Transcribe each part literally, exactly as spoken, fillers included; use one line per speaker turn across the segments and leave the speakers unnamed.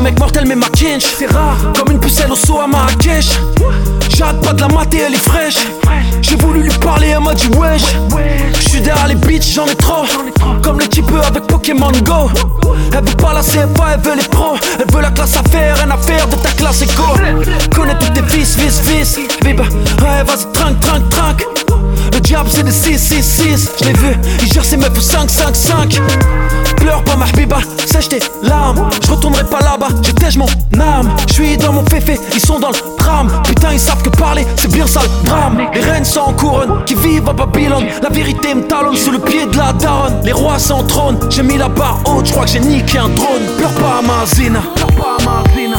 un mec mortel mais ma kinch. C'est rare, comme une pucelle au saut à Marrakech. J'arrête pas de la mater, elle est fraîche. J'ai voulu lui parler, elle m'a dit wesh. J'suis derrière les bitches, j'en ai trop. Comme les types avec Pokémon Go. Elle veut pas la C F A, elle veut les pros. Elle veut la classe à faire, rien à faire de ta classe éco. Connais tous tes vices, vices, vices. Biba, ouais vas-y trinque, trinque, trinque. Le diable c'est des six six six. J'l'ai vu, il gère ses meufs au cinq cinq cinq. Pleure pas ma habiba, sèche tes larmes. J'retournerai pas là-bas, j'étège mon âme. J'suis dans mon féfé, ils sont dans le drame. Putain ils savent que parler, c'est bien ça le drame. Les reines sans couronne, qui vivent à Babylone. La vérité me talonne sous le pied de la daronne. Les rois sans trône, j'ai mis la barre haute, j'crois que j'ai niqué un drone. Pleure pas ma zina, pleure pas ma zina.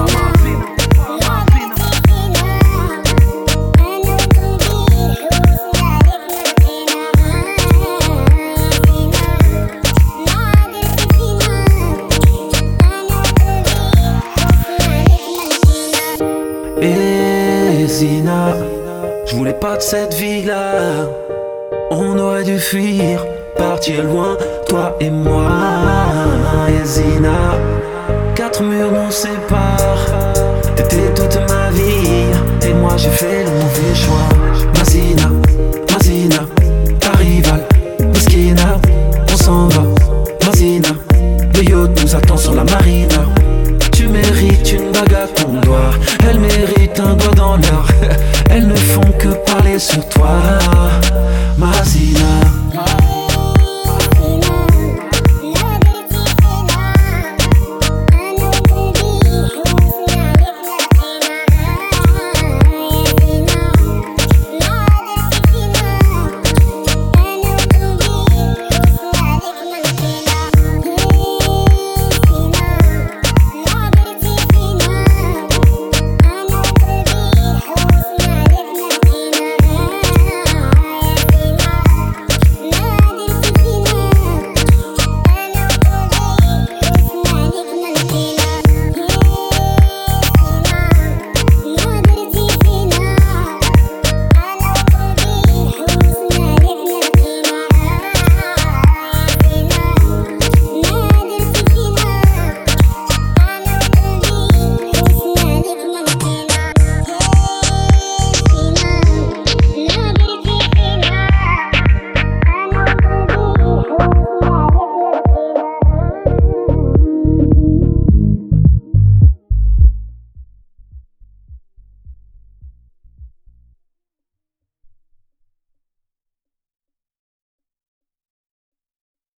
Et Zina, je voulais pas de cette vie-là. On aurait dû fuir, partir loin, toi et moi. Et Zina, quatre murs nous séparent. T'étais toute ma vie, et moi j'ai fait le mauvais choix. Mazina, Mazina, ta rivale, Miskina, on s'en va. Mazina, le yacht nous attend sur la marina. Tu mérites une bague à ton doigt, elle mérite un doigt dans l'heure. Elles ne font que parler sur toi, Mazina.